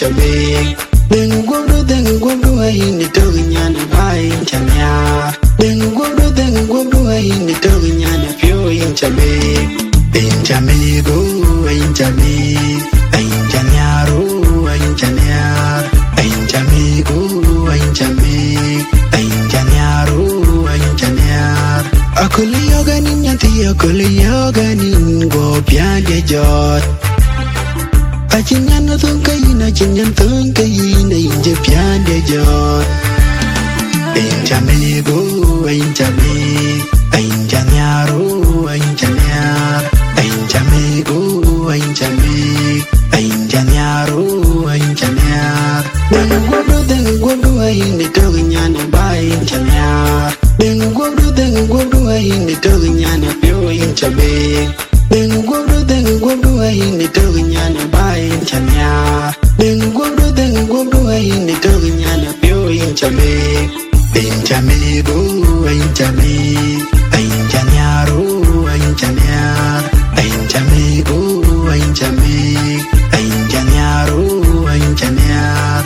chabe. Then go do I in the Togian by Chamia. Then go do I in the Togian Pure in Chabe. In Chamigo, in Chami, in Chaniaro, in Chaniar, in Chamigo, in Chami, in Chaniaro, in Chaniar. Akuli yoganin yati, akuli yoganin go piade jot. Achinyan thungkayin, achinyan thungkayin, in piade jot. In Chamigo, in Chami, in Chaniaro, in Chaniar. Ain chamigo, ain chami, ain chaniaro, ain chaniar. Den gudu ain the Togian by in chaniar. Den gudu ain the Togian pure in chabe. Den gudu ain the Togian by in chaniar. Den gudu ain the Togian pure in chabe. Ain chamigo, ain chami, ain chaniaro, ain chaniar. Ain chamigo, ain chami, ain chaniaro, ain chaniar.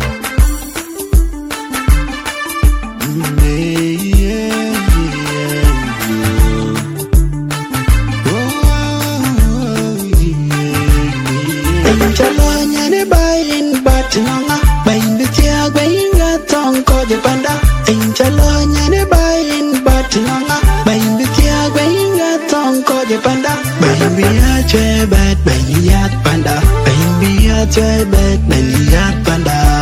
Ain chalonya ne bayin batinanga, bayin bitia bayin gatong ko jepanda. Ain chalonya ne bayin batinanga, bayin bitia bayin gatong ko jepanda. Baby, I try bad, baby, I panda. Baby, I try bad, baby, I panda.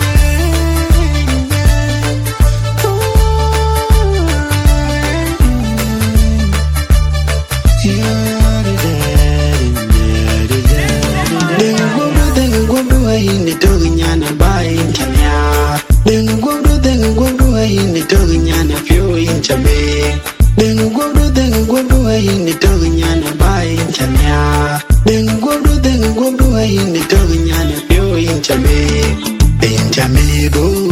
Then go do I in the Togian by in Chania. Then go do I in the Togian pure in Chabe. Then go do I in the Togian by in Chania. Then go do I in the Togian pure in Chabe. In Chamigo.